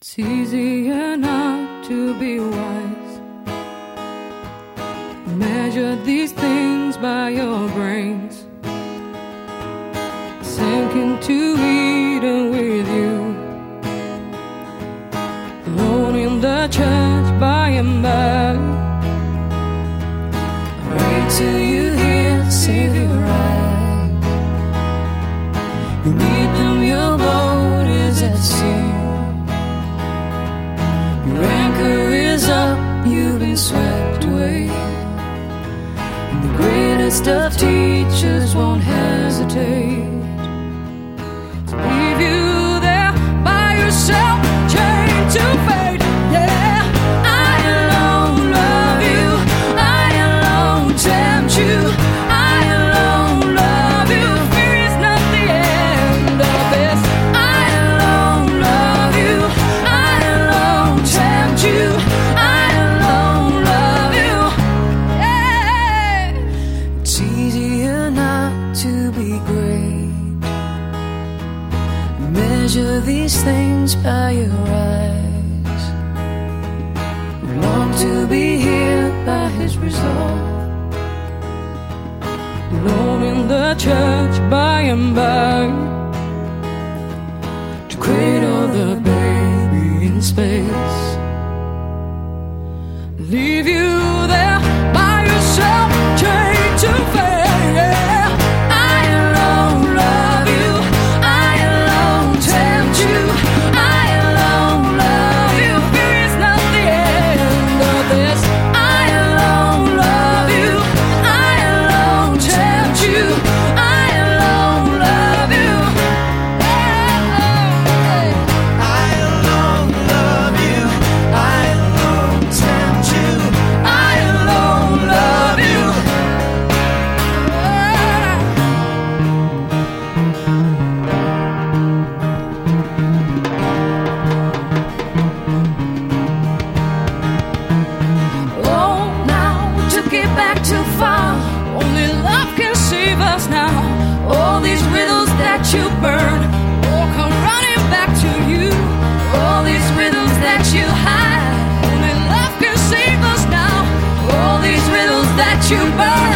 It's easier not to be wise. Measure these things by your brains. Sink into Eden with you. Alone in the church by and by. Wait till you hear the Savior rise. You need them, your boat is at sea. Your anchor is up, you've been swept away. And the greatest of teachers won't hesitate to leave you there by yourself, chained to fate. Yeah, I alone love you, I alone tempt you, I alone love you. Fear is not the end of this. I alone love you, I alone tempt you, I alone love you. Yeah, it's easier not to be great. Measure these things by your eyes. Long to be here by his resolve. Alone in the church by and by. To cradle the baby in space. Leave you there by yourself, chained to fate. I alone love you, I alone tempt you, I alone love you. Fear is not the end of this. I alone love you, I alone tempt you, I alone love you. I alone love you, I alone tempt you, I alone love you. Oh, now we took it back too far. Only love can save us now. All these riddles that you burn all come running back to you. All these riddles that you hide, only love can save us now. All these riddles that you burn